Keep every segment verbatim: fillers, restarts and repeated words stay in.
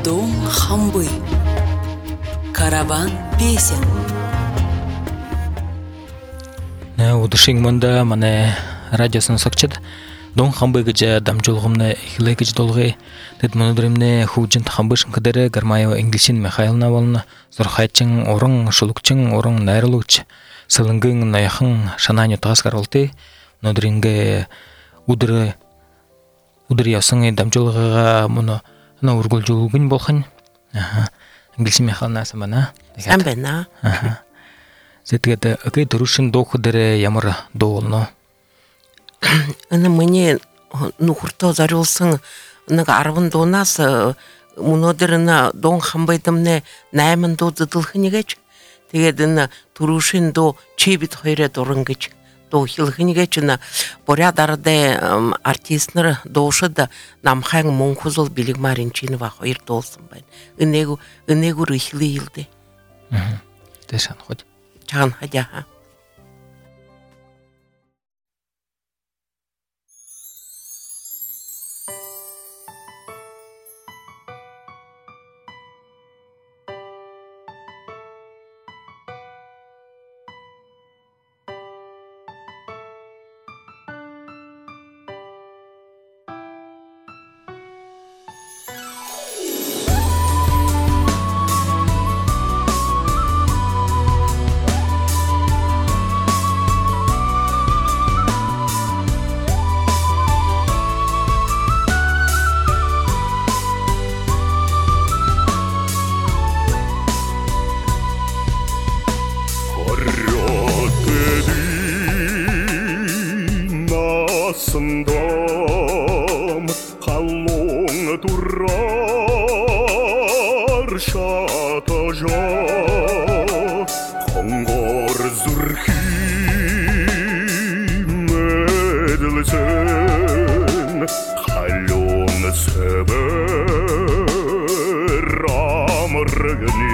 Дом Хамбы. Караван песен. Удушин монда мане радиосын сакчат Дон Хамбы гыжа дамжулгымны хиле гыж долгы тет монодримне хужин хамбышын кадере гармаева инглишин Михайловна волна зурхайчин орон шулукчин орон найрылуч сылынгын наяхын шананю таскар олты монодринге удыры удыр ясын дамжулгыга моно на ургулжулгын болхан аха инглишин Михайловна самана самбена аха Зэтгээд окей дөрүшин доохдэр ямар доолно. Ана мне нухурто зарулсан нэг арван дуунаас мунодэрна Дон Хамбайдамне найман дуу зэдэлхэнийгэж тэгээд энэ дөрүшин дуу чибит хоёроо дуран гэж дуу хэлхэнийгэж на порядарде артистнер доошод намхан монхузул билигмарын чинва хоёр дуулсан байна. Энээг энээгүр ихлэйлдэ. Мм. Тэсэн хот. Чаган хажаа. Сындам халлон турар шатажа хонгор зүрхи медлсэн халлон сэбэр амргни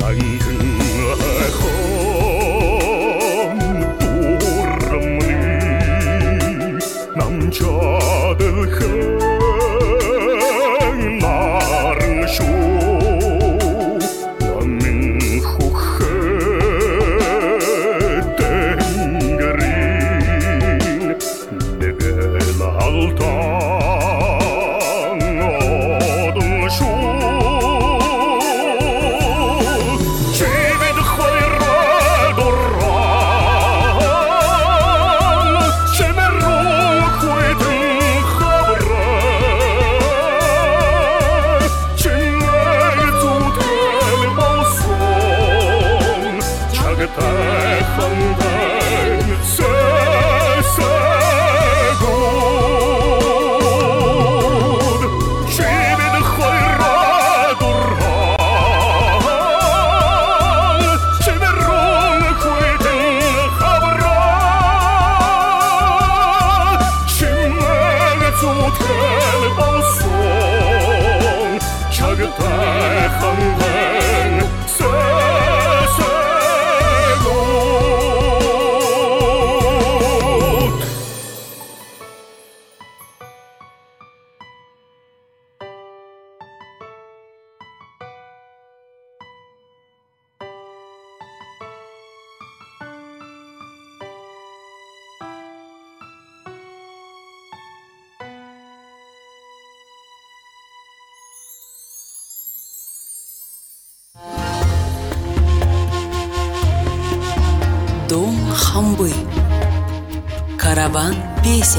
Дом Хамбы. Караван песен.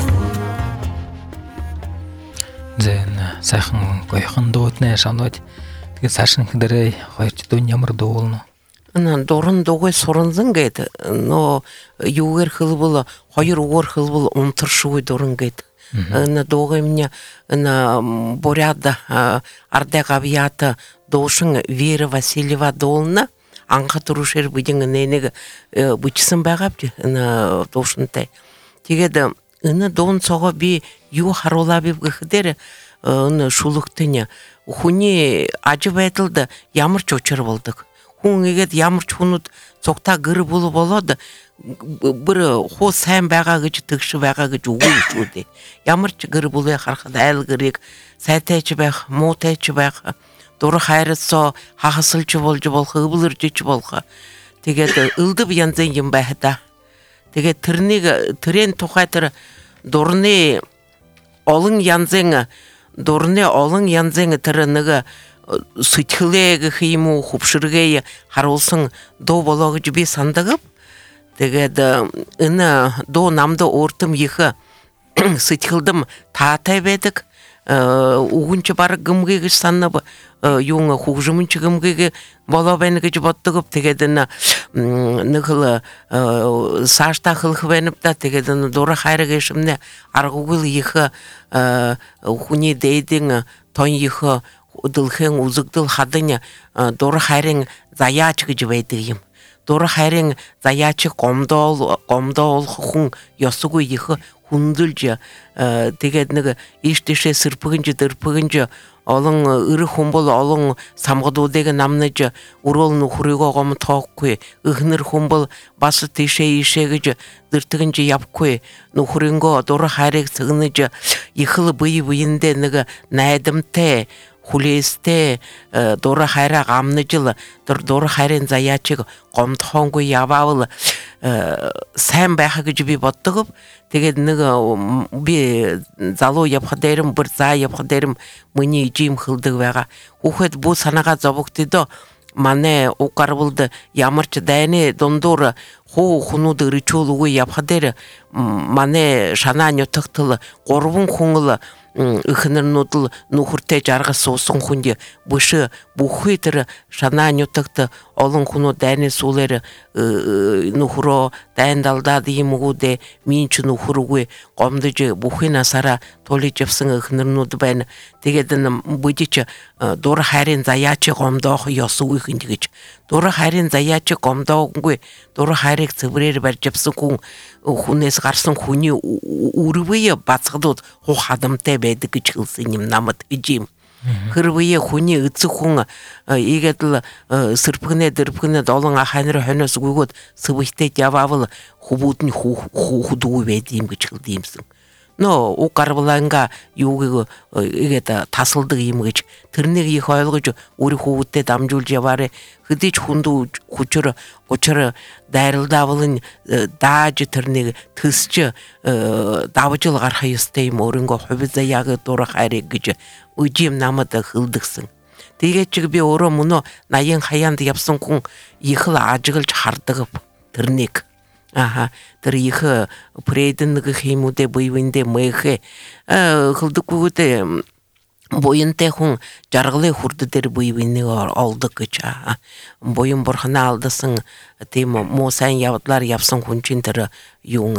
Зэн сайхан гоёхон дууднаа шанаад тэгээ цаашин хэмдэрэй хоёрч дун ямар дуулна. Ана дорон догой соронзан гэд но юугэр хылбул хоёр угор хылбул унтаршуй дорон гэд ана догой меня ана боряда ардагавията дошин Вера Васильева долна анха турушер бидин нэнэг бичсэн байгаа бий ана дошинтай тэгээд ана дон цого би юу харуулаа би гэхээр ана шулугтыня хүний ажи байдалд ямар ч учир болдог хүн игээд ямар ч хүнүүд цугтаа гэр бүл болоод бүр хуу сайн байгаа гэж тэгш байгаа гэж үгүй шүү дээ. Ямар ч гэр бүлээ харахад айл гэрийг сайтайч байх, муутайч байх, дур хайрцоо хахасалж болж болох, өвлөржиж болох. Тэгээд өлдөв янзын юм байхдаа. Тэгээд тэрнийг тэрэн тухай тэр дурны олон янзын дурны олон янзын тэр нэг сэтгэлээ гэх юм уу хөвшөргээ харуулсан дуу болоо гэж би сандагав. Тэгээд энэ дуу намд өөртөм их сэтгэлдэм таатай байдаг. Үгүнч баг гэмгээ гэж санав юун хөгжмөнч гэмгээ болоо байна гэж боддог. Тэгээд энэ нэг л сааштай хылх байна да. Тэгээд энэ дур хайр гэшмнэ аргуул их хүний дэйдэн тон их удалхэн үзэгдэл хадын дур хайрын заяач гэж байдаг юм. Дур хайрын заяач гомдоол гомдоол хүн ёсгүй их хүндэлж тэгээд нэг ийш тийшээ сэрпэгэнж дэрпэгэнж олон эр хүмбэл олон самгадуудыг намнаж өрөөл нөхрийгөө гомтоохгүй ихнэр хүмбэл бас тийшээ ийшээ гэж дэртэгэнж явахгүй нөхрөнгөө дур хайрыг цэгнэж ихл бие биендээ нэг найдамтай хүлээстэй дур хайраа гамнажл тэр дур хайрын заяачиг гомдохонгүй яваавал сайн байха гэж би боддог. Тэгээд нэг би залуу явах дээрм бүр заа явах дээрм миний жим хилдэг байгаа. Хүүхэд бүү санаага зовогтдоо манай угарвалд ямар ч дайны дундуур хуу хунууд ричуулгүй явах дээр манай шанаа нютгтл гурван хүн л ихнэрнүүд л нөхөртэй жаргал суусан хүнд бүш бүхий тэр шанаа нютагт олон хүнүүд дайны суулэр нөхрөө дайн далдаад юм үгүүдээ минь ч нөхөргүй гомдож бүхий насаараа тулж явсан ихнэрнүүд байна. Тэгээд будич дур хайрын заяач гомдоох ёсгүй хин гэж дур хайрын заяач гомдоогүй дур хайрыг цэврээр барьж явсан хүн хүнээс гарсан хүний үрвээ бацгадууд хуу хадамтай байдаг гэж хэлсэн юм намд гэж юм. Хөрвие хүний эцэг хүн ийгээд л сэрпгнэ дэрпгнэ долон ханер хонос гүгөд сэвхтэй яваавал хөвүүд нь хүүхдүү байд юм гэж хэлд юмсан. Но угарвланга юуг игээд тасалдаг юм гэж тэрнийг их ойлгож өөрийн хүүхдэд дамжуулж яваарэ хэдиж хүндүү хүчээр учраа дайралдаавал дааж тэрнийг төсч давжил гарах ёстой юм өөрөнгө хувьдаа яг дурах ариг гэж үжим намад хэлдэгсэн. Тэгээд чиг би өөрөө мөнө наян хаяанд явсан хүн их л ажиглж хардаг тэрнийг. Аха тэр их прейдэн нэг хэмүүдэ буйвэндэ мэхэ хэлдэггүйдэ буянтай хүн жаргалын хүрд дээр буйвэнийг олдог гэж буян бурхнаа алдсан тийм муу сайн явдлаар явсан хүн чинь тэр юун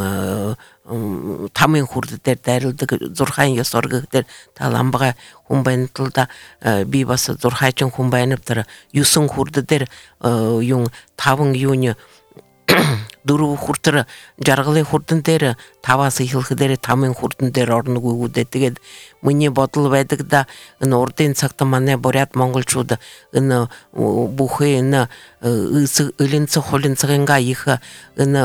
тамын хүрд дээр дайралдаг зурхайн ёс оргиг дээр таламбага хүн байнталда би бас зурхайчин хүн байна тэр юусан хүрд дээр юун таван юуны дөрөв хүртэр жаргалын хүрдэн дээр таваас ихлэх дээр тамын хүрдэн дээр орноггүй үдэ тэгээд миний бодол байдаг да энэ урдын цагт манай бурят монголчууд энэ бүхий энэ элэнцэг хулинцгинга их энэ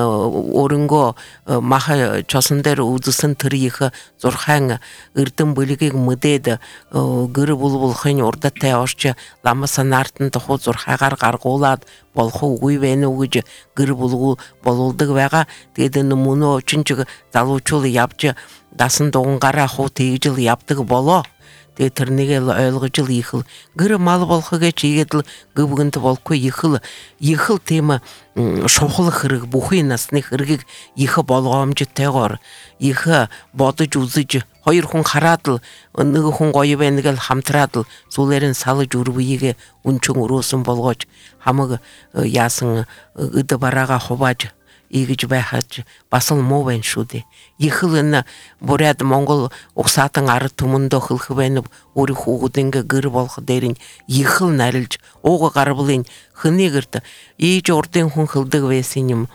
өрөнгөө маха чосон дээр үзсэн тэр их зурхайн эрдэн бүлгийг мэдээд гэр булбулхын урдтай орч ламаса наартанд хуу зурхаагаар гаргуулад болох үгүй вэ нү гэж гэр булгуу болуулдаг байгаа. Тэгээд энэ мөнөө чинчиг залуучул явж дасан дугангараа хуу тэгжил явдаг болоо. Тэгээд тэрнийг л ойлгож л их л гэр мал болох гэж ийгээд л гөвгөнт болохгүй их л их л тийм шухал хэрэг бүхий насны хэргийг их болгоомжтойгоор их бодож үзэж хоёр хүн хараад л нэг хүн гоё байна гэл хамтраад л сүүлээр нь салж өрвөйг өнчөн өрөөсөн болгож хамаг яасан өд бараага хувааж ийгэж байхаж бас л муу байна шүү дээ. Их л энэ бурят монгол угсаатан ард түмэндөө хөлх байна өөрийн хүүхдэнгэ гэр болох дээр нь их л нарилж ууга гарблын хөнийгэрт ийж урдын хүн хөлдөг байсан юм.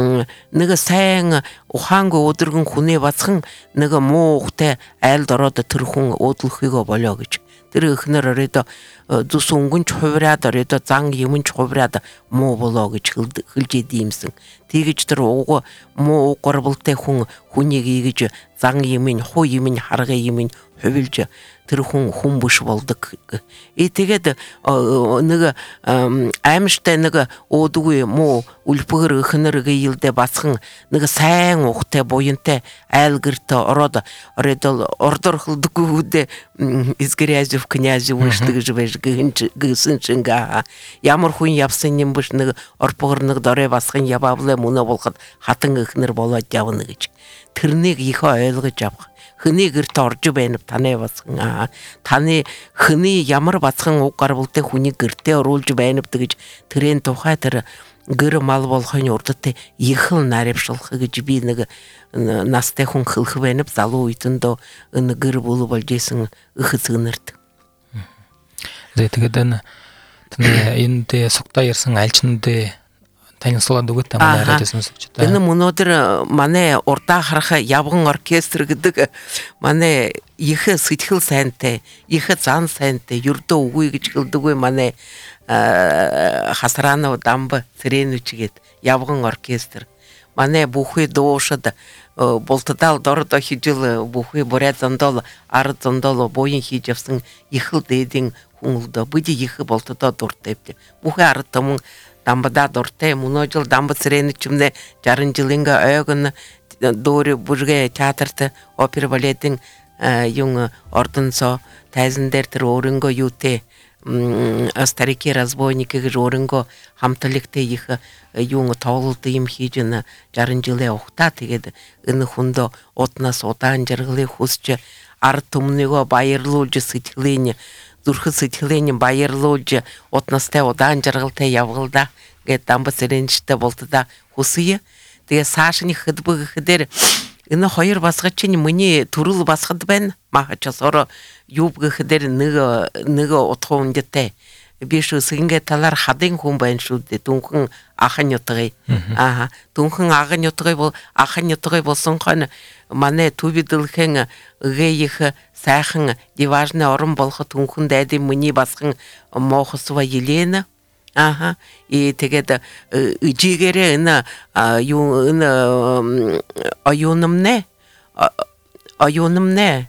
Нэг сайн ухаангүй өдөргөн хүнээ бацхан нэг муу ухтай айлд ороод тэр хүн өөдлөхийгөө болоо гэж. Тэр ихнэр оройдо зүс өнгөнч хувраад оройдо зан юмч хувраад муу болоо гэж хэлж идэмсэн. Тэгэж тэр ууг муу горболтой хүн хүнийг ийгэж зан юмын хуу юмын харга юмын хувилж тэр хүн хүн биш болдог. И тэгээд нэг аимштай нэг өөдгүй муу үлпгэр ихнэр гээйлдэ бацхан нэг сайн ухтай буянтай айлгэрт ороод оройдол ордор хөлдөггүй үдэ изгэряжв князь уушдаг гэж байж гэнсэн чинга ямар хүн явсан юм биш нэг орпгор нэг дорой басхан яваавлаа мөнө болоход хатан ихнэр болоод явна гэж тэрнийг их ойлгож авах. Хний гэрт орж байна таны бацхан таны хний ямар бацхан уг гарбалтай хүний гэртээ оруулж байна гэж тэрэн тухай тэр гэр мал болохын урдтай их л нарившлах гэж би нэг настай хүн хэлэх байна залуу үеиндөө энэ гэр бүл болж исэн их згнэрт. Тэгээд энэ энэ согта ярьсан альчнууд танилцуулаад өгөөд та манай радио сонсогч та. Энэ өнөөдөр манай урдаа харах явган оркестр гэдэг манай их сэтгэл сайнтай, их зан сайнтай ердөө үгүй гэж хэлдэггүй манай Хасранов дамб цэрэнүчгээд явган оркестр. Манай бүхий дуушад болтодал дордо хижил бүхий бурят зондол ард зондол боин хийж явсан их л дээдийн хүн л доо бүди их болтодоо дуртай. Бүхий ард том дамбада дуртай мөнөө жил дамб цэрэнүчмнэ жаран жилинга ойгон дуури бүргэ театрт опера балетын юун ордонцо тайзан дээр тэр өөрөнгөө юутэй старики разбойники гэж өөрөнгөө хамтлагтай их юун тоглолт юм хийж н жаран жилээ ухтаа тэгээд энэ хүндө утнаас удаан жаргалыг хүсч ард түмнийгөө баярлуулж сэтгэлийн зүрх сэтгэлийн баярлуулж утнастай удаан жаргалтай явгалда гэд дамба цэрэнчтэй болтда хүсье. Тэгээ саашны хөдбөг дээр энэ хоёр басгач чинь миний төрөл басгад байна. Махачсоор юуб гэх дээр нэг нэг утга үндэтэй. Би шүсгингээ талаар хадын хүн байна шүү дээ. Дүнхэн ахын ятгай. Аа. Дүнхэн агын ятгай бол ахын ятгай болсон хон мане тубидылхэн гейх сайхан диважны орон болох түнхэн дайдын мөний басхан мохосва Елена. Аха. И тэгээд ижигэрэ ина юу ина аюунамне аюунамне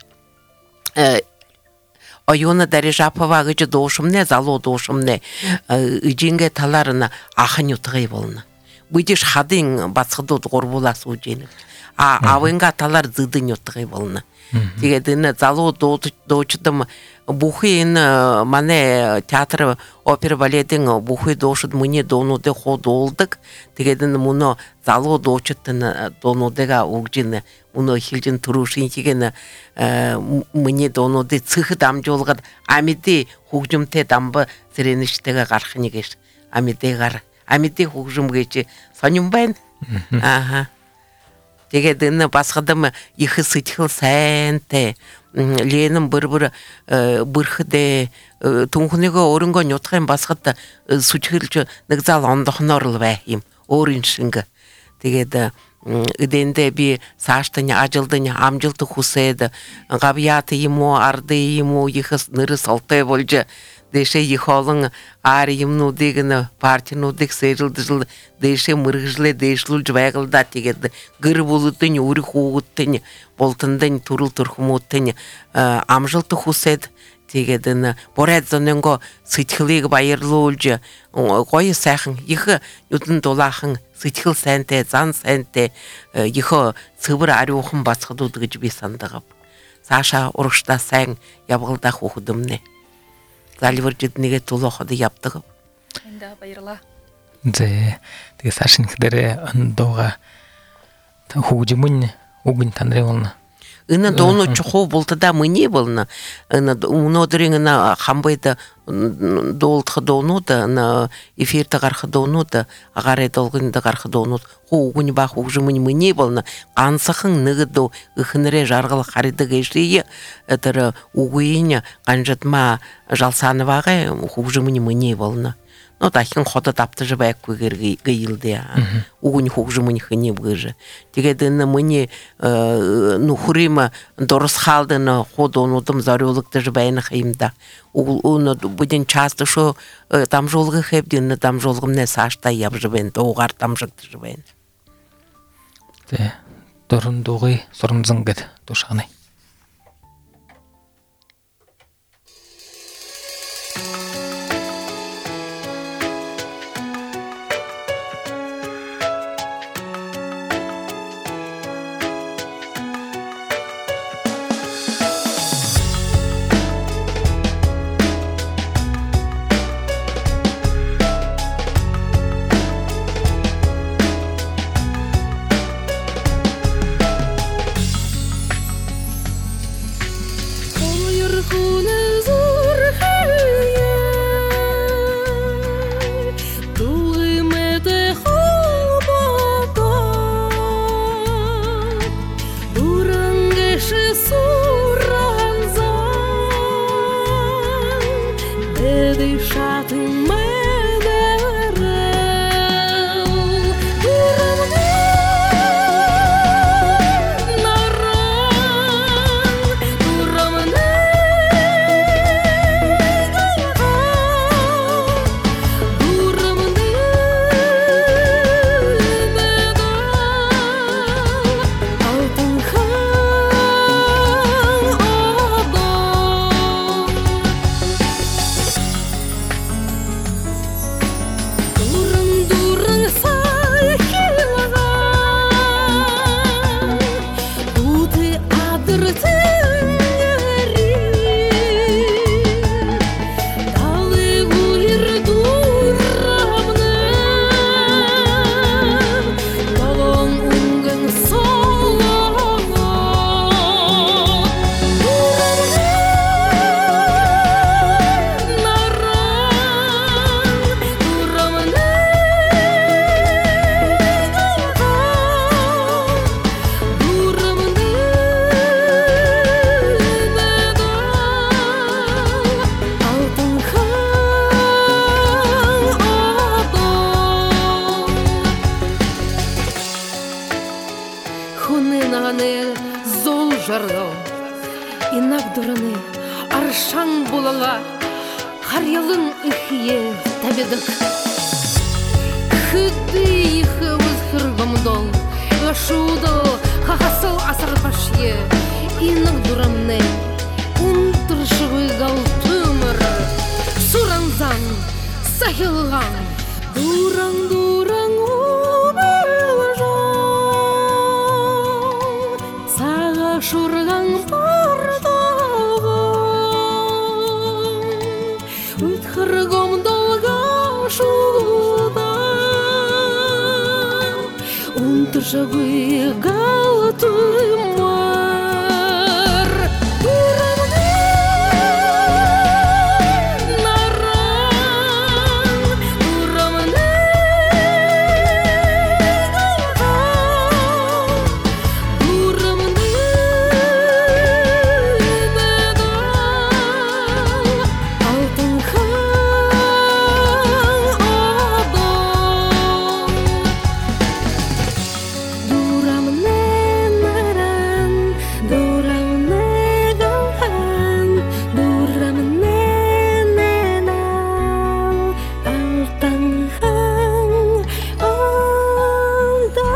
аюуна дарижапова гэж доошумне залуу доошумне ижингэ таларына ахын утгай болно. Будиш хадын бацхдууд гурвуулаас үжинэ. А авынга талар зыдын утгай болно. Тэгээд энэ залуу доочдом бүхий энэ манай театр опера балетын бүхий доошд мөний доонуудыг хууд уулдаг. Тэгээд энэ мөнө залуу доочдын доонуудыга өгжин мөнө хилжин төрөшин хигэн мөний доонуудыг цэх дамжуулгаад амиди хөгжимтэй дамба зэрэнэштэйгээ гарах нэгэж амидигаар амиди хөгжим гэж сонирн байна. Аха. Тэгээд энэ басгадам их сэтгэл сайнтай Ленин бүр-бүр бүрхдээ түнхнийгөө өөрөнгөө нутгийн басгад сүчгэлж нэг зал ондохноор л бай юм өөрийн шинг. Тэгээд эдэндээ би цаашдын ажилдын амжилт хүсээд гавьяат юм уу арды юм уу их нэрс олтой болж дэшээ их олон ар юмнуудыг н партинуудыг сэрэлдэл дэшээ мэрэгжлээ дэшлүүлж байгалда тэгээд гэр бүлүүдийн үрэх хүүхдийн болтондын төрөл төрхмүүдийн амжилт хүсээд тэгээд н боред зөнөнгө сэтгэлийг баярлуулж гоё сайхан их нүдэн дулаахан сэтгэл сайнтай зан сайнтай их цэвэр ариухан бацхдууд гэж би сандагав. Цаашаа урагшдаа сайн явгалдах хүүхдэмнэ. Заливэржид нэгэ тулоход явдаг. Энда баярлаа. Зэ тэгээ сашин дээрээ андууга хүүжмүн үгэн танрын. Энэ дооно чухуу болтода мөний болно. Энэ өнөөдрийн энэ хамбайд доолдох доонууд на эфирт гарах доонууд агараа долгонд гарах доонууд хүүгүн бах хүүжмүн мөний болно. Ганцхан нэг дөө ихнэрэ жаргал хардаг эшээ тэр үгийн ганжатма жалсанавага хүүжмүн мөний болно. Но дахин ходод автаж байгүйгээр гаилдэ. Үгүн хүүжмүн хний бгэж. Тэгээд энэ мөний нөхрим дурсхалдын ходонуудам зориулагдаж байх юмда. Уно будин часто шо дамжуулгын хэвдэн дамжуулгымнэ сааштай явж байна. Дуугаар дамжигдж байна. Тэ дөрөн дуугай соронзон гэд тушааны. Ылала, Харьялын ихие табедік. Хыды ихы өзгіргімдол, Лашуды хахасыл асыр башие, Инық дурамны, Унтыршығы галтымыр, Суранзан, сахилған, Дуран-дуран убылы жол, Саға шурған бардағын, Үтхіргім долға шуда, Унтыршығы галтымыр, Дурамны наран, Дурамны галтан, Дурамны бедал, Алтын хан адам. Дурамны наран, дурамны галхан, дурамны ненал, алтын хан адам.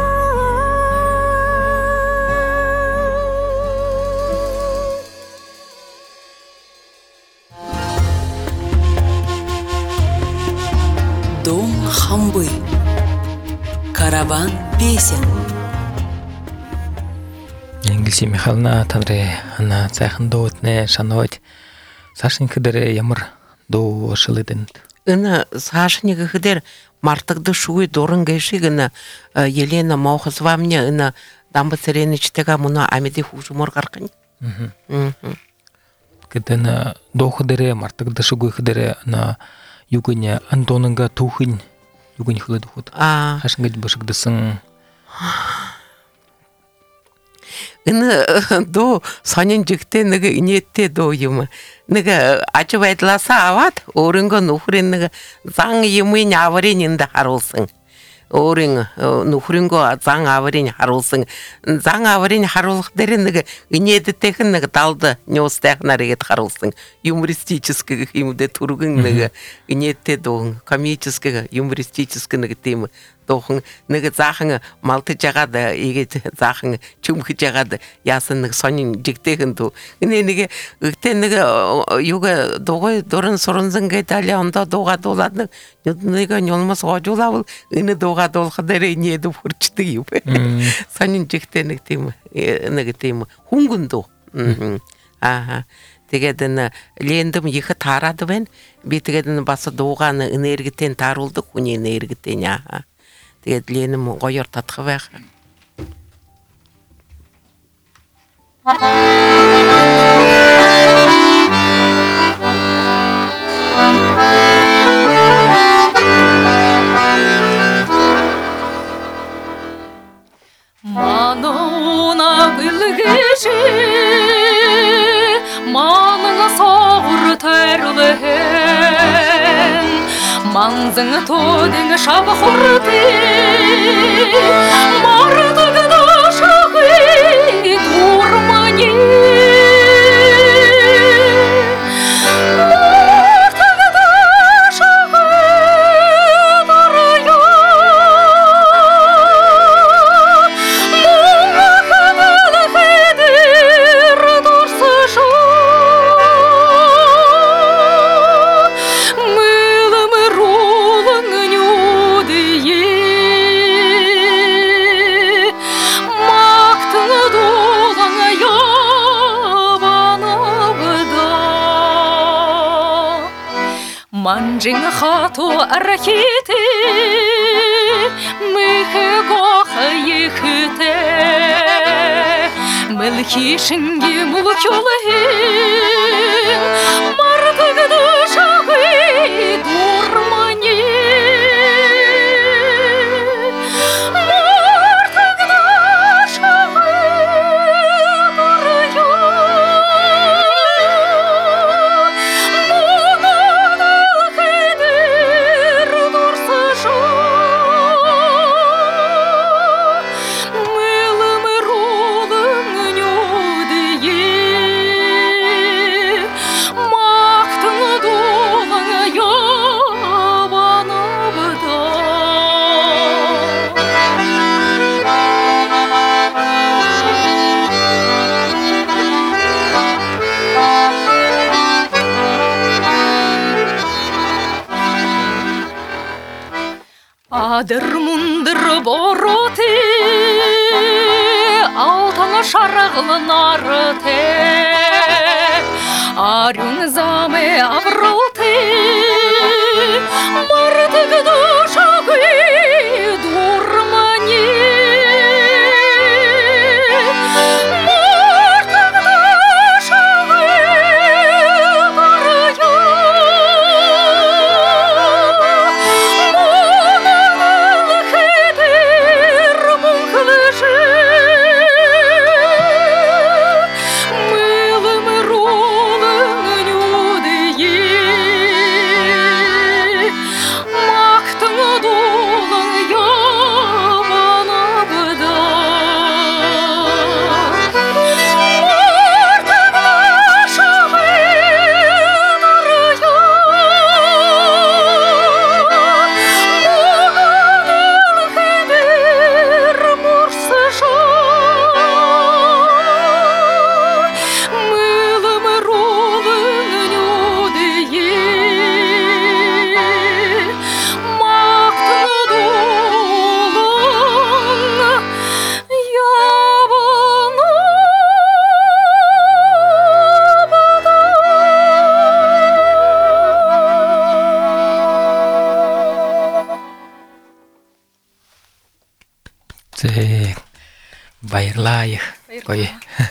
Дом Хамбы. Караван песен. Ингилси Михайловна танре ана цайхан доотне шановать. Сашенька дере ямар до шылыдын. Ына Сашынығы хыдер мартыгды шуй дорын гайшигына Елена Маухазва мне ына дамбы цареничтега муна амеди хужумор гаркын. Кедена до хыдере мартык дышыгуй хыдере на югыня Антонынга тухын югынь хылыды хут. А, Хашынгыч бышыгдысын. ына до санин жикте нығы инетте до юмы. Нығы ачып айтласа ават, орынға нухрин нығы заң юмы аваренинді харылсың. Орын нухринго заң аварен харылсың. Заң аварен харылық дерін нығы инеті текін нығы талды неостаяқын арегет харылсың. Юмористический юмде тургын нығы инетте доғын, комический юмористический нығы темі. Доғын нығы зақыңы малты жағады, егет зақыңы чүмхі жағады, ясын нығы сонын жіктегін ду. Үне нығы үкте нығы юға доғой дорын сұрынзың гайталия онда доға доладың, нығы нөлмас ғажулауыл, үні доға долғы дәрі неді фұрчты юбы. Сонын жікте нығы темі, нығы темі. Хуңгын ду. Аха. Тегедіні лендім екі тарады бен, бетігедіні басы доғаны энергетен тарылды, хуне энергетен, аха. Тэгээд ленім ғойыр татқы бәқі. Мануна білгеші, маныңа соғыр тәрліген, манзыңы тодың шабы құрды, мардығыда шағы тұрмани. Мардығыда шағы тұрайа, мұңа қабыл қедір дұрсы жа. Мылым рулың нюдие, мақтың долың ябаныбыда. Манжың хату архите, михы гоқы ехіте, мілкі шынге мұлық жолы, мардығыды шағы дұрмане. Мардығыды шағы дұрая, мұнадал қедір дұрсы жа. Мылым рулың нюдие, адыр-мұндыр бороты, алтаңа шарағылы нарыты, арюн заме авроты, мартык душагы дурмани. Байырлайық. Қой.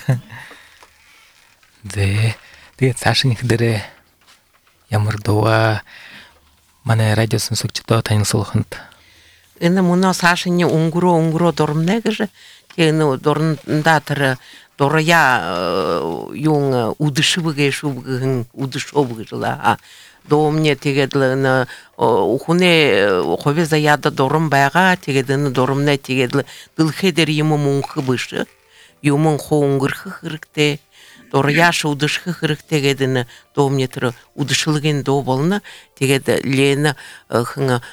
Де, де сашын ихдері ямырдуа мане радиосын сөкчіто тайнысылғынды. Ені мұна сашыны уңгуро-уңгуро дорымнегі же, тені дорында тұры дорая юң удышы бұғы шубығын удышы бұғы жыла. Доомне тегедлі ухуне ховеза яда дорым байға тегедіні дорымне тегедлі дылхедер емі мұңқы бұшы. Юмын хоуңғырқы қырықте, дораяшы удышқы қырық тегедіні доомне тұры удышылыген до болына тегеді лені ұхыңы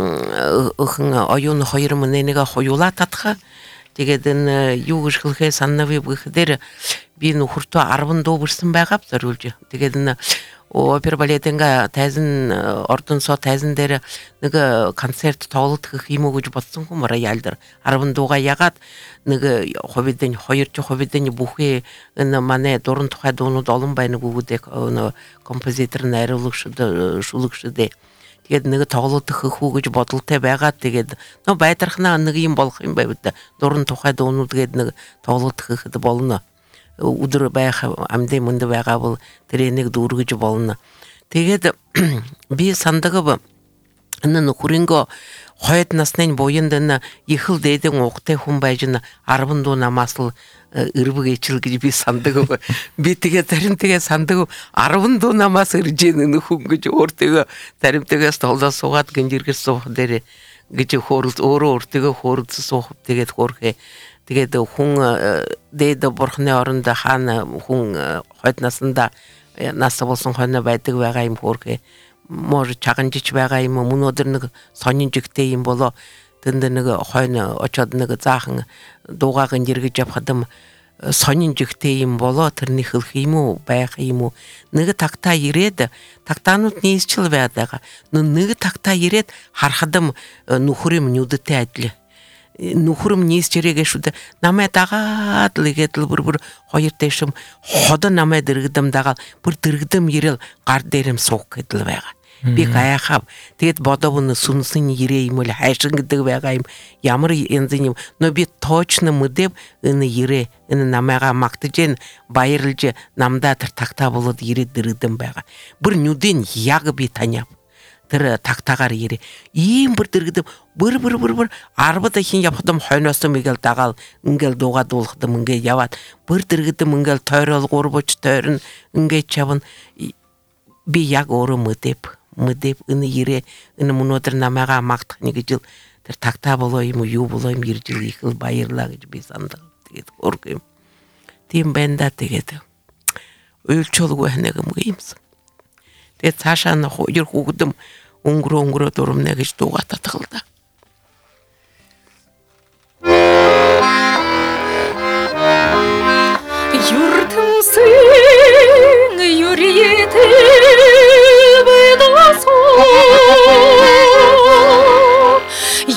айуны қойырымыненеге қойула татқа тегедіні юғыш қылғай саннавы бұқыдері бейін ұқырту арвын до бұрсын байғап зарулжы. Тегедіні опер балетенга тәзін ордын со тәзіндері níгі концерт тоғылы тұғы қимы көжі бассын құмыра ялдыр. Арбын доға яғат níгі хобеден, хойырчы хобеден бұхе үні мане дорын тұқай доны долын байны көгідек композиторын әрілікшіді, шулықшіде. Тегеді níгі тоғылы тұғы көжі ботылты бәғат дегеді. Но бәйтірхіна níгі ем болқын бай бітті. Дорын тұқай доны дегеді níгі тоғылы тұғы қыды болыны. Удыры байға амдей мұнды байға бұл тренік дұрғычы болыны. Тегеді бей сандығы бұл үні күрінгі қойытнасынан бойындыны ехіл дейдің оқтай хүмбайжыны арбынды ona масыл ырбығы ечілгі бей сандығы бұл. Бей теге тәрімтеге сандығы арбынды ona масыл ырженіні хүмгічі ортығы тәрімтеге столда соғат гүндерге соғы дәрі гічі хорылт, оры ортығы хорылты соғып тегет хорқе. Тегеді хуң дейді бұрқыны орында ханы хуң қойтнасында насы болсын қойна бәйтігі бәғайым хорқе. Може чағынжыч бәғайымы мұн одырнығы сонын жүктейім болу тіндінігі қойны очадынығы зағын доғағын жерге жапқадым сонын жүктейім болу түрні қылқиму бәғайыму. Нігі тақта ереді, тақтанут не ісчіл бәдіға. Нігі тақта ереді харқадым нұхырым нүді тәділі. Нухурым нес жереге шуды намай дағат легетіл бір-бір қойыртайшым ходы намай дырғыдым дағал бір дырғыдым ерел қардерім соқ кетіл байға. Бек аяқап, тегет бода бұны сұнысын ерейім өлі хайшыңгідігі байғайым ямыр ензінем, но бет точны мұдеп үні ере, үні намайға мақты жен байырыл же намда тір тақта болуды ере дырғыдым байға. Бір нүден яғы бет таняп. Тірі тақтағар ері. Ең бір діргідім, бір-бір-бір-бір арбыда хен япыдым қойнасы мегел тағал, үнгел доға долқыдым, үнгел яват. Бір діргідім, үнгел тойрал ғорбоч тойрын, үнгел чабын. Бе яг оры мүдеп, мүдеп, үні ере, үні мұнодыр намаға мақтық неге жыл. Тір тақта болойым, ю болойым, ер жыл екіл байырлағы жыл бейсандығы, дегеді, оргайым. Дейм бәнда дегеді. Өлчол көйінегім кейімсің. Те Сашаны қойыр қуғыдым, ұңғыры-ұңғыры дұрым нәгіш доға татықылды. Юртымсың, юриеті бедасу,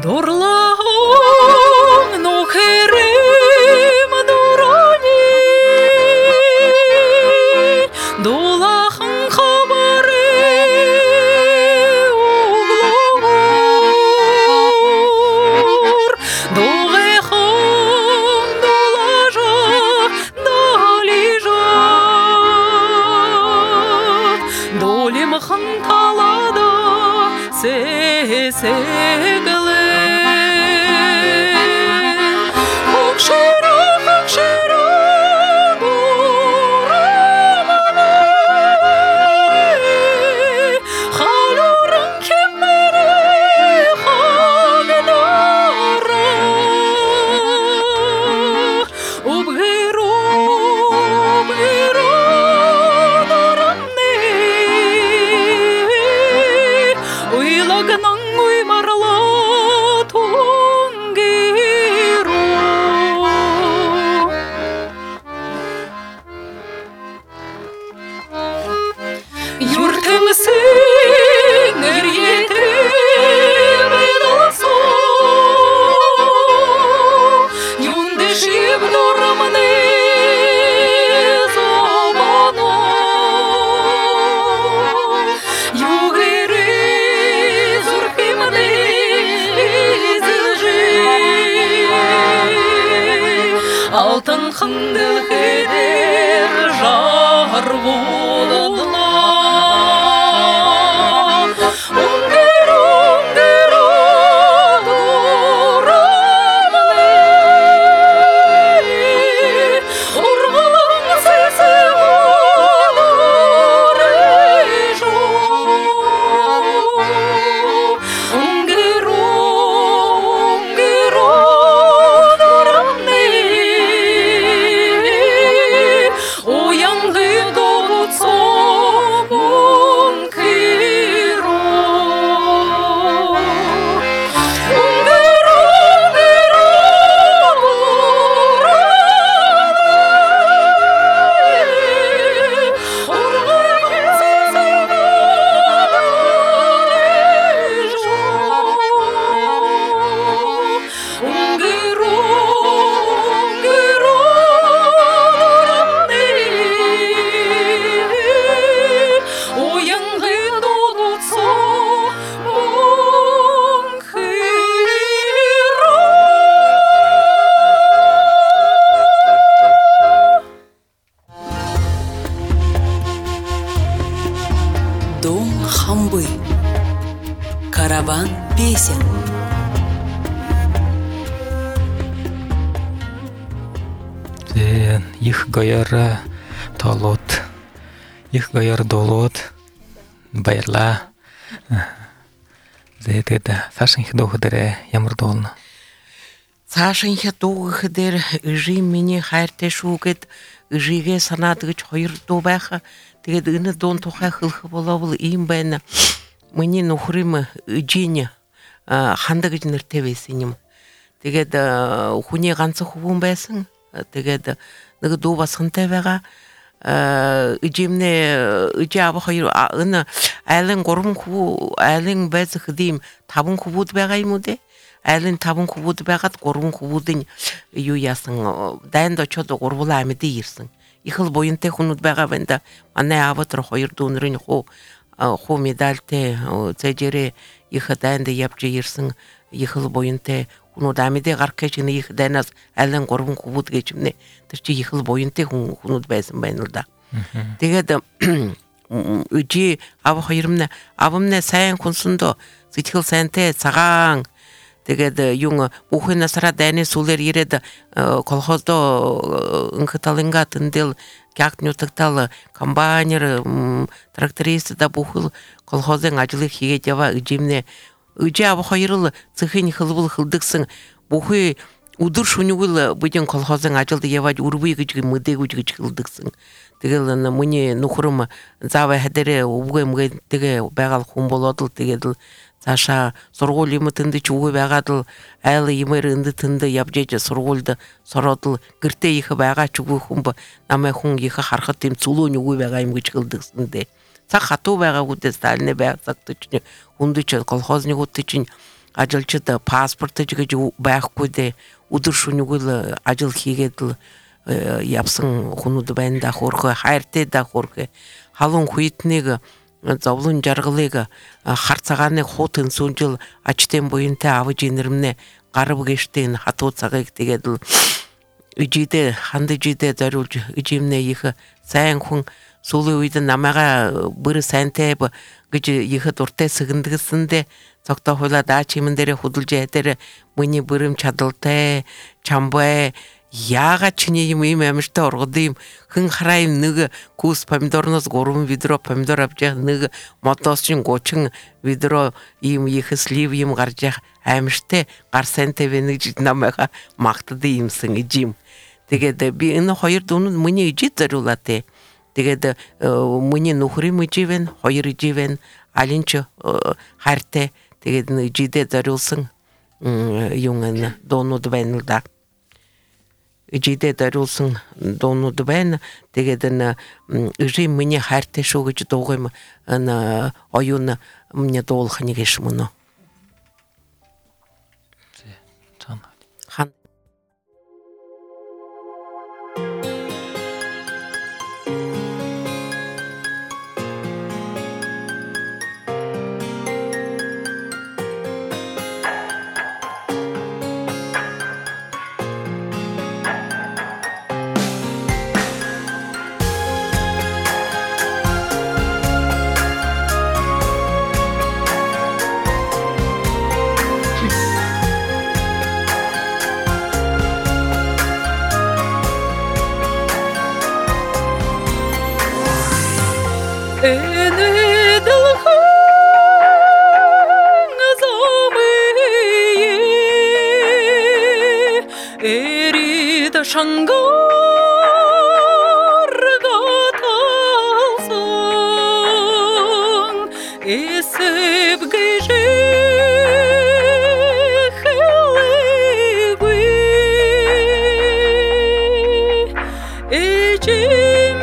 Дурлаң нухерем дурани Дулахын хабары углур Дуғехон дулажа далижа Долимхан талада сесегле Хокшира, хокшира, дурамане Халурын кеммере хагнара Убгиру, убгиру дурамне Уйлагнан уймарла тунгиру Yurtımsın er yetim edalso Yundışıp duramne zobano Yugiri zurhimne izilji Altın xındı heder jar bulunlar Ungiru, ungiru, duramane Urgulun sesi olur ejo Ungiru, ungiru, duramane Uyandı dolutsa ungiru Ungiru, ungiru, duramane Urgulun sesi olur ejo Ungiru, ungiru, duramane Uyandı dolutsa ункиру Дом хамбы. Караван песен. Зен их гаяра талот. Их гаяр долот. Байрла. Зетеда фашин хидохдере ямар долна. Цаашынхя дуугхдэр ыжи миний хайртай шүүгээд ыжигээ санаад гэж хоёр дуу байха. Тэгээд энэ дуун тухай хэлэх боловол ийм байна. Миний нөхрим ыжиня ханда гэж нэртэй байсан юм. Тэгээд хүний ганцхан хүн байсан. Тэгээд нэг дуу басхантай байгаа. Ыжимнээ ыжи аав хоёр энэ айлын гурван хүү айлын байж хэдийм таван хүүд байгаа юм уу дээ? Айлын таван хүүд байгаад гурван хүүдийн юу яасан дайнд очоод гурвуулаа амьд ирсэн. Их л буянтай хүмүүс байгаа байна да. Манай аав тэр хоёр дүүнэрийн хуу хуу медальтэй цэжэрэ их дайнд явж ирсэн. Их л буянтай хүмүүс амьд гарах гэж нэг их дайнаас айлын гурван хүүд гэж юмнэ. Тэр чи их л буянтай хүмүүс байсан байна л да. Тэгээд үжи аав хоёр минь аавмнэ сайн хүнсэндөө сэтгэл сайнтай цагаан тэгээд юм бүхэн насраа дайны сүлэр ирээд колхоздоо инхталинга тэндэл гягт нютагтал комбайнер тракторист да бүхэл колхозын ажлыг хийгээд яваа үжимнэ үжи аав хоёр л цэхийн хөлбөл хөлдөгсөн бүхий өдөр шөнөгүй бүдин колхозын ажилд яваад үрвэй гэж мэдээгүй гэж хөлдөгсөн. Тэгэл миний нөхрөм заавал хадэрэ өвгөө мгээ тэгээ байгаал хүн болоод л тэгээд л цаашаа сургууль юм тэнд ч үгүй байгаад л айл юмэр энд тэнд явж иж сургуульд сороод л гэртээ их байгаа ч үгүй хүн намайг хүн их харахад тийм зүлөө нүгүй байгаа юм гэж хэлдэгсэндээ цаг хатуу байгаа хүдээс тaalны байцаагт ч хүнд ч колхозныг ут чинь ажылчыда паспорты жиге баяк көйде удуршунугул ажыл хигедил япсын хунуду бэнда хорхо хайрте да хорхо халун хуитнега завлун жаргылыга харцаганы хотын сунжыл ачтен боюнта авы жинирмне карып кештен хатоцагык дегедил үжиде ханды жиде зарулж үжимне ихы сайн хүн сулы үйдө намага быры сантеб гыжы ихы дурте сыгындыгысынде цокто хуйла да чиминдере худулже этере мыни бырым чадылте чамбае яга чинейм имемиште оргудым хын харайм ныгы кус помидорнос горум видро помидор апжа ныгы мотосчин гочин видро им ихы слив им гаржа амиште гарсентебени намага мактыды имсың ижим дегеде би ины хайыр дунун мыни ижит зарулате дегеде мыни нухри мыживен хайыр иживен алинчо харте дегеде ижиде зарулсың юнган дону двенилда ижиде зарулсың дону двен дегеден ыжи мыни харте шугыч догойм ана оюна мне долхани гешмуно хан Эне дылхың замые эрида шангарга талсың эсеп гыжы хылыгы эчим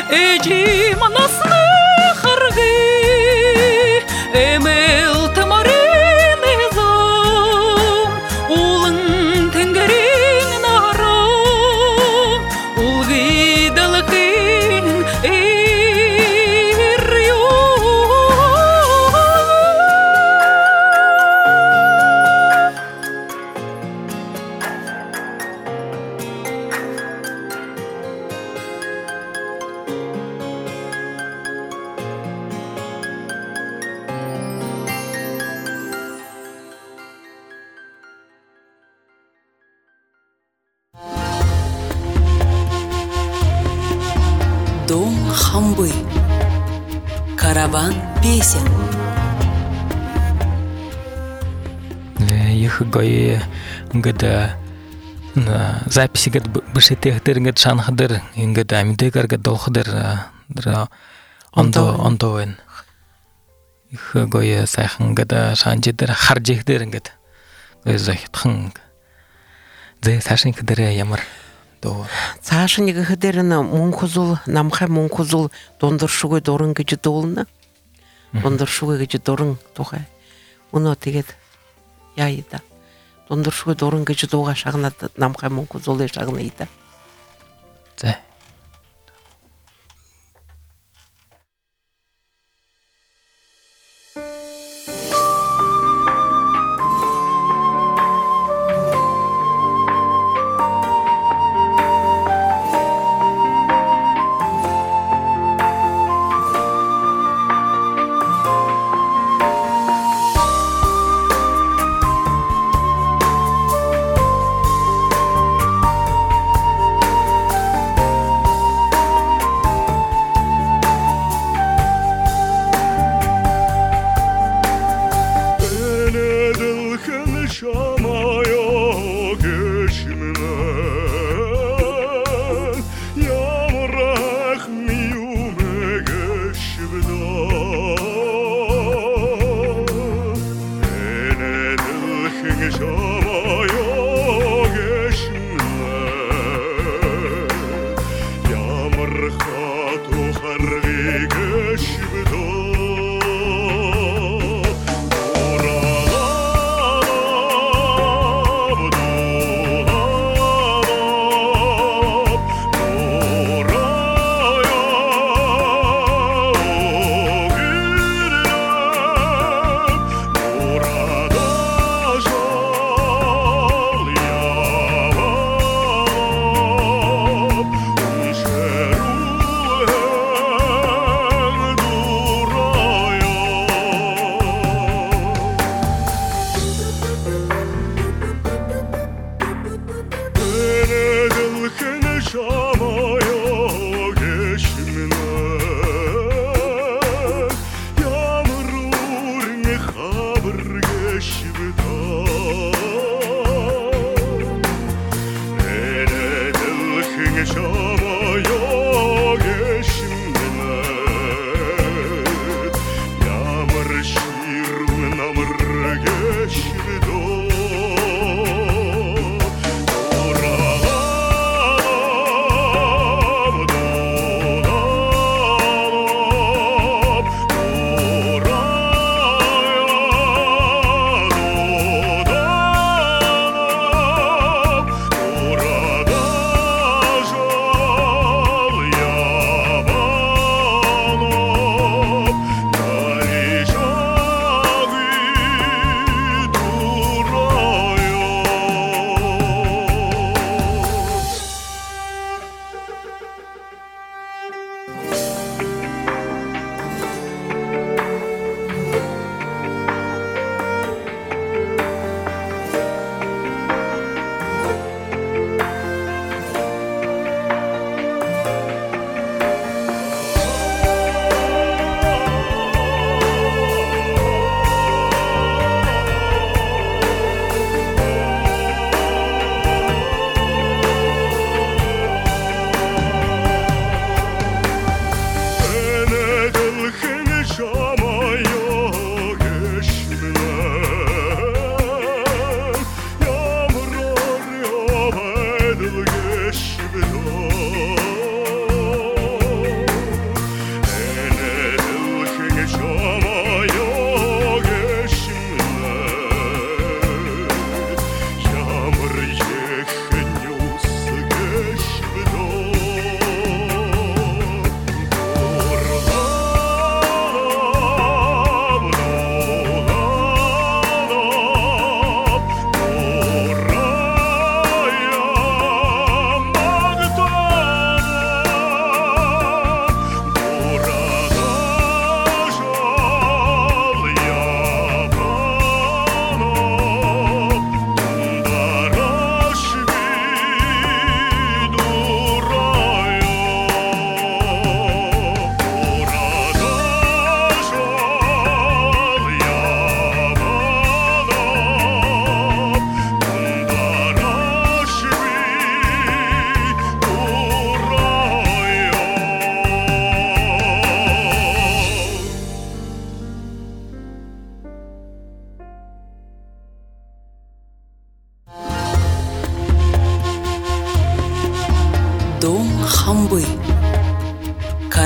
эжи манасны харги эмел тамарин эзом улын тенгерин наром улгидалыкин ирю Дом Хамбы. Караван песен. Их гое гада на записи гад бышетехтер гад шанхадер ингад амидегар гад долхадер дра андо андоен их гое сайхан гада шанжедер харжехдер гад захитхан зэ сашин кадер ямар до Цаашынығы хыдеріні мұңқызыл, намхай мұңқызыл дондыршуғы дорын кечі долына. Дондыршуғы кечі дорын тоғай. Уно тегет яйда. Дондыршуғы дорын кечі доға шағына намхай мұңқызылы шағына ида. зэ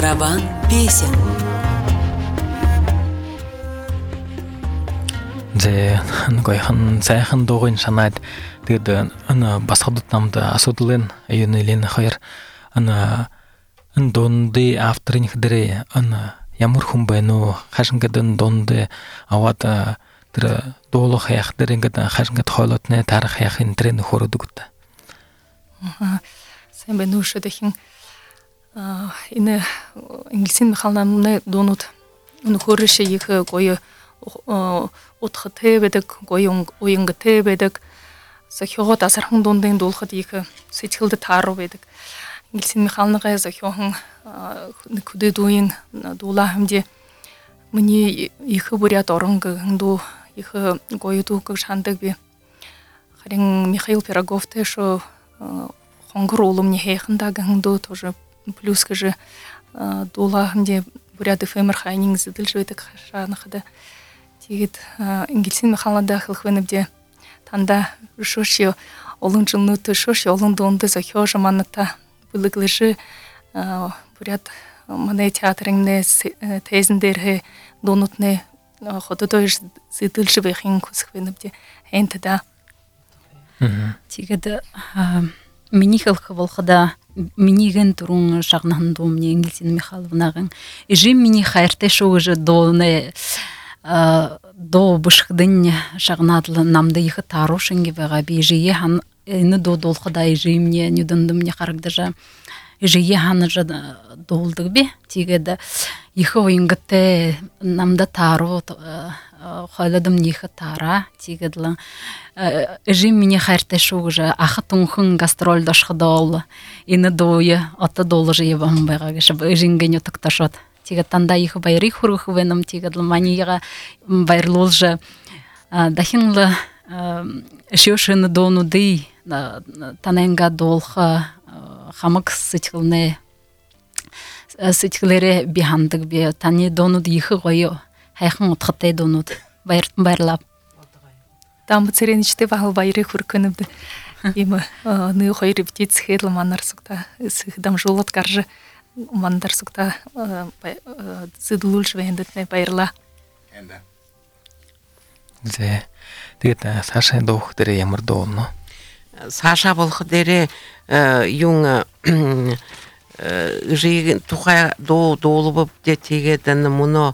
Караван песен. Зе гойхан сайхан догын санаад тэгээд ана басхадт намд асуудлын аюунилын хоёр ана ан донды авторын хэдрэ ана ямар хүн байна уу хашингадан донд аваад тэр доолох яах дээр ингээд хашингад хоолотны тарах яах энэ тэр нөхөрөдөг үү. Аа сайн байна уу шөдөхин а энэ инглисийн механизмны доонууд нөхөрөш их гоё утгатай байдаг, гоё уянгатай байдаг. Сохиогод асархан дундын дуулахад их сэтгэлд тааруу байдаг. Инглисийн механикай сохиохон хүдэд уян дуулаа хамди миний их бүряд оронг хэнду их гоё дууг шандаг би. Харин Михаил Пироговтэй шо хонгор улумны хэхэндаг хэнду тоже плюс гэжэ дуулаа хамди бүряд фэмер хайнинг зэдэлж байдаг хашаанахада. Тэгээд инглисийн механикад ахлах вэнэвдэ танда шошио олон жиннут шошио олон донд сохиож маната бүлэглэш бүряд манай театрын тезэн дээр доонотны хотодош зэдэлж байхын хүсэх вэнэвдэ энтэда. Тэгээд миний хэлэх болохда минийгэн түрүүн шагнахан дуумны инглисийн механикнаган ижим миний хайртай шоуж дооны до бушхдын шагнадл намда их тарошинги байгаа би жие хан энэ додолхода ижимне нүдэндэмне харагдажа жие ханажа доолдог би тэгээд их уйнгатэ намда таро хойлодом них тара тэгээд л жим миний хайртай шууж ах тунхан гастроль дашхдол энэ дое ата должи явам байгаа гэж жингэнэ тогтошот. Тэгээд танда их баярыг хүргэх вэном тэгээд манийга баярлуулж дахин л шошин доонуды таненга долх хамаг сэтгэлнэ сэтгэлэрэ бихандаг би таны доонуд их гоё хайхан утгатай доонуд баяртан баярлав. Там цэрэничтэй баг баярыг хүргэнэвд ийм нэг хоёр репетиц хэл манарсагта дамжуулаад гарж мандарсагта зэдүүлж вэндэтнэ баярлаа. Зэ тэгээд Саша доох дээр ямар доолно? Саша болох дээр юун жиг тухай доо доолбоп тэгээд мөно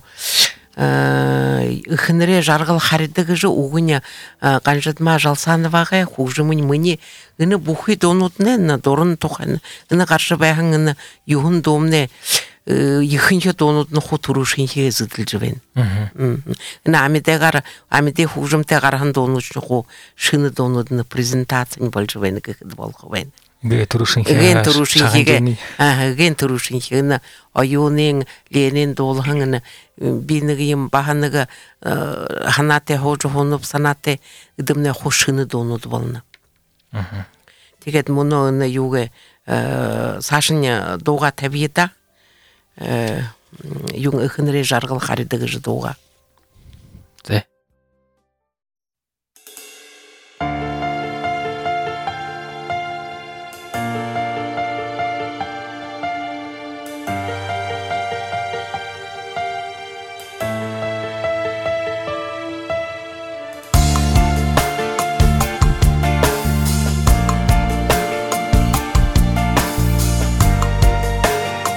ихнэрэ жаргал хардаг гэж үгэн ганжадма жалсановагаа хүүжмэн миний энэ бүхий доонуудны дуран тухайн энэ гарш байхан энэ юун доомны ихэнх доонууд нь ху төрөшин хийзэдэлж байна. Энэ амидэгаар амидэ хүүжмтэй гархан доонууд нь ху шинэ доонууд нь презентац нь болж байна гэхэд болох байна. Гэ төрөшин ген төрөшин хийгээ аа ген төрөшин хийгэн оюунын ленин дуулхан би нэг юм баханага ханаатай хоож хонов санаатай гэдэмнэ хушины доонууд болно. Тэгээд мөнөө нэ юугэ сашин дууга тавьяда юун ихнэрэ жаргал хардаг гэж дууга. Зэ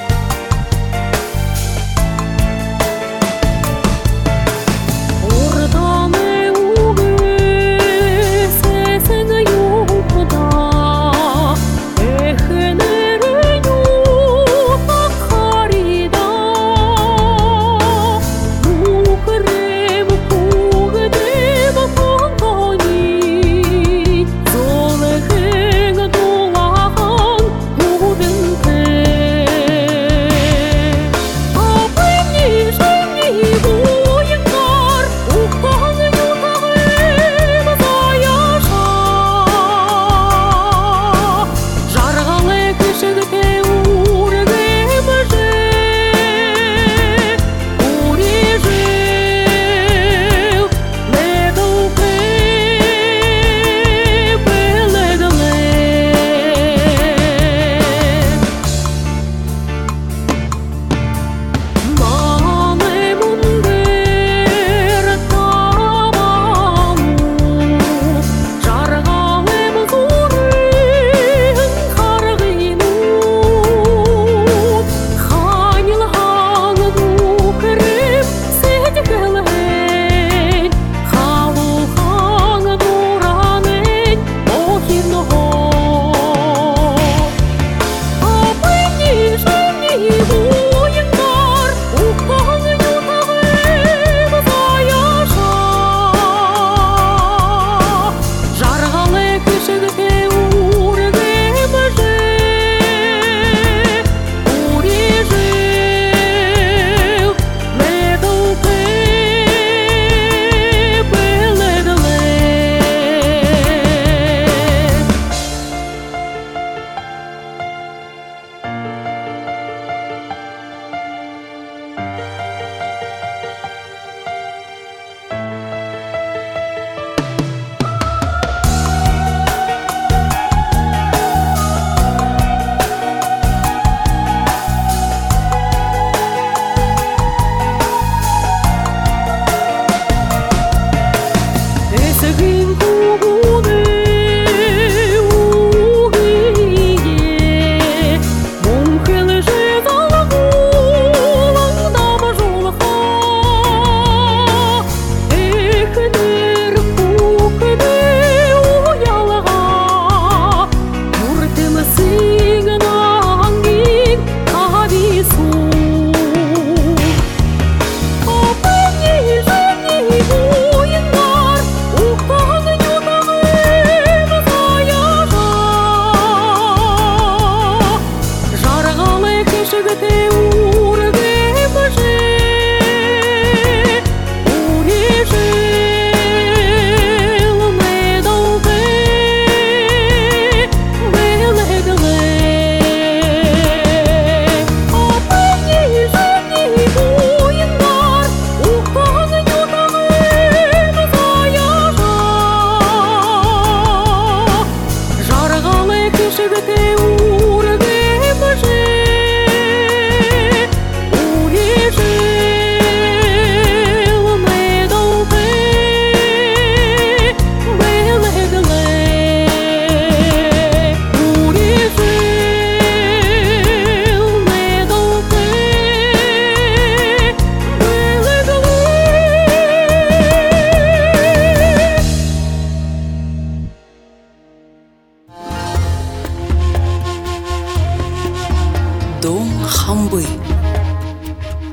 Урд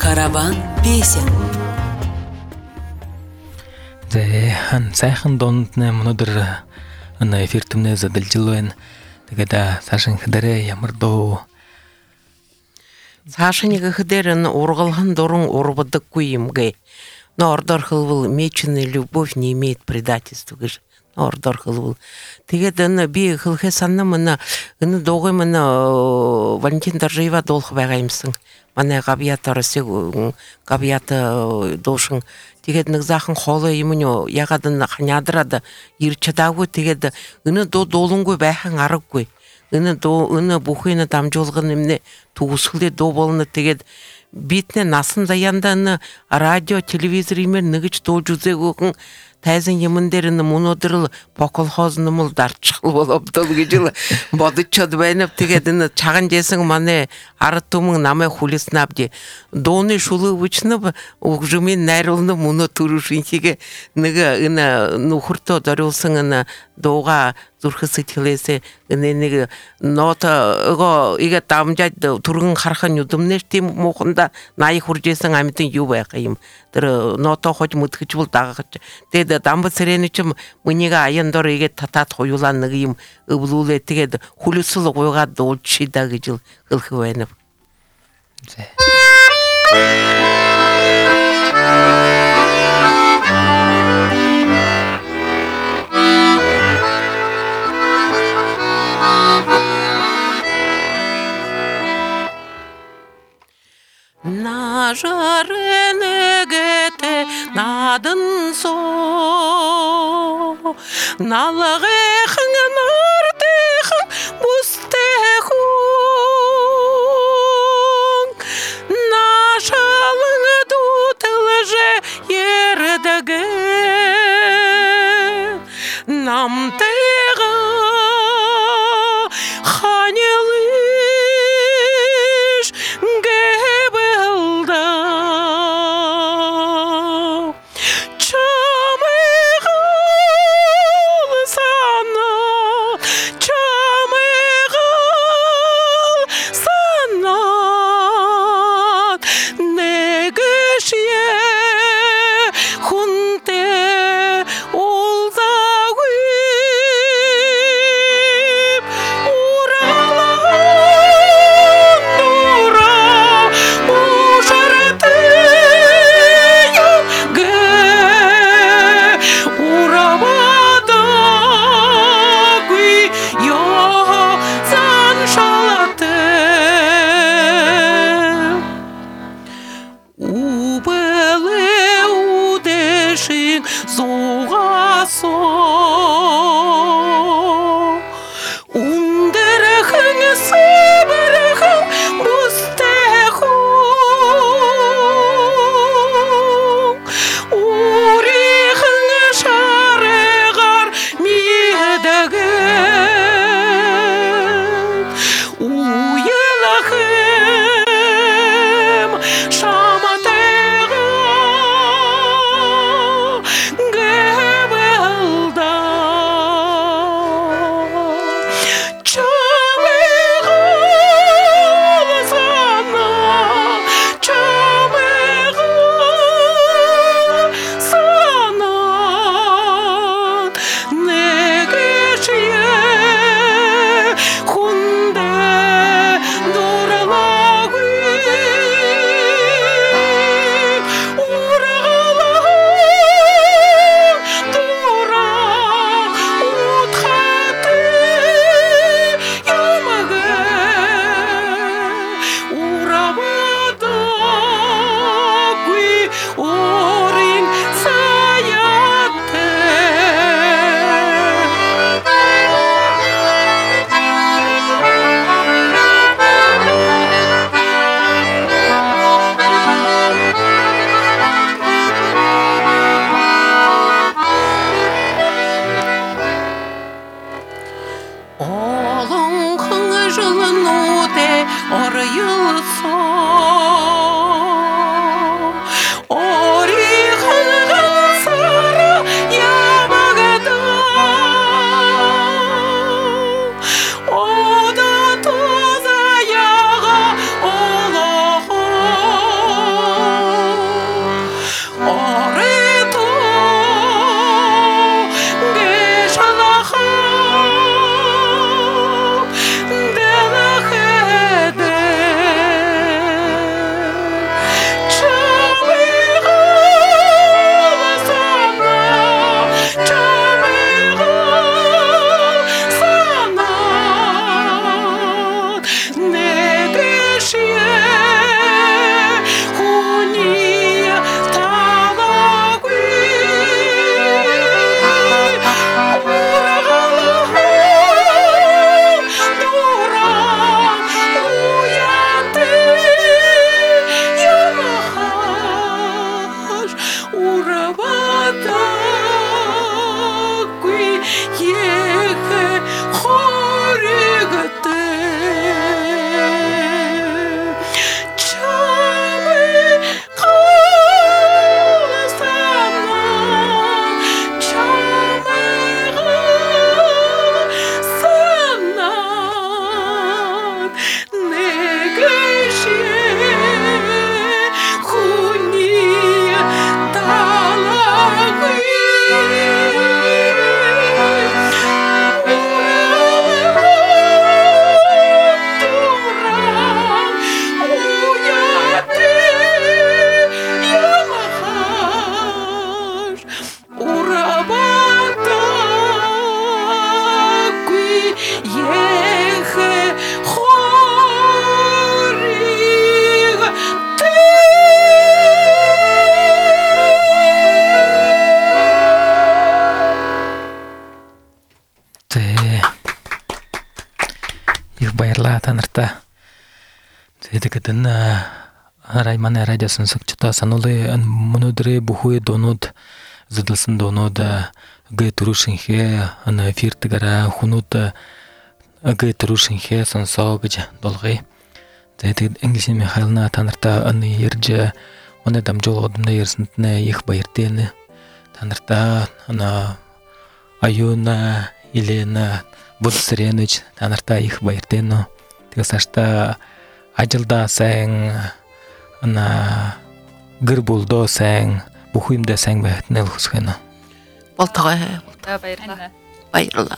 Караван песен. Зэ хан сайхан донд нэ өнөөдөр энэ эфиртэмнээ задалжилвэн. Тэгээд цаашин хэдэрэ ямар дуу Цаашин хэдэр нь ургалхан дуран урбадаггүй юмгээ. Но ордор хылвал меченая любовь не имеет предательства гэж. Ордор хылвал. Тэгээд энэ би хылхэ санам энэ энэ дуугүй мэн Валентин Даржиева дуулах байгаа юмсан. Манай гавьята росиг гавьята дуушин тэгээд нэг захан хоолой юм нь ягаад энэ ханядраад ирч чадаагүй тэгээд энэ дуу дуулангүй байхан аргагүй. Энэ дуу энэ бүхний дамжуулгын нэмнэ төгсгөлээ дуу болно тэгээд битнэ насан заяанда энэ радио телевизор имэр нэгж дуулж үзээгүйхэн тайзан юмн дээр нь өнөөдөр л поколхоз нэмэл дарчхал боловдол гэж л бодчиход байна. Тэгээд энэ чаган жисэн манай ард түмэн намайг хүлээснавди дууны шулуугчнэ угжмын найруулны мөнө төрүшинхигэ нэг энэ нөхөртөө зориулсан энэ дууга зүрхэс сэтгэлээсээ нэг ноотоо ига дамжаад түргэн харахын юдэмнэр тийм мууханда наи хуржсэн амьтан юу байх юм тэр ноотоо хож мэдгэж бол дагаж тэгээд дамб цэрэний чим мөнийга аяндор игээ татаад хуйлаа нэг юм өвлүүлээ тэгээд хүлэсэл гуйгаад дуулчидаа гэж хэлэх байна. зэ На жарене гете надын со налгехан нартехан бустехун нашалын дутылже ердеге намтега ханелыш гебелда чамегал сана чамегал сана негешье хунте улзагуй Тегетен Раймана радиосын сыкчыта санулы монодре бухуе донод задылсын донод гэ турушинхе ана эфир тигара хунут гэ турушинхе сонсоо гэж долгый. Тэгээд Инглисийн Михайлна танарта аны ярьж манай дамжуулгадна ярьсантнэ их баяртай. Танарта ана аюуна Елена Будсрэнэж танарта их баяртай нөө. Тэгээс ашта ажилда сайн ана гэр бүлдөө сайн бүх юмдаа сайн байхнаа хүсэх нь. Болтогоо баярлалаа. баярлалаа.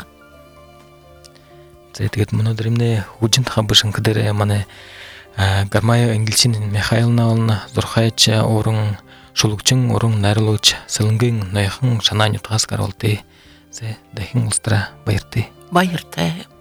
За тэгээд өнөөдрийн хүчинт хамбашин дээр манай Гармайо Инглисийн Михайлна он зурхайч уран шулгчин уран найруулагч Сэлэнгийн ноёхон санааны утгаас гаруулдээ. За дахин улстраа баяртай. Баяртай.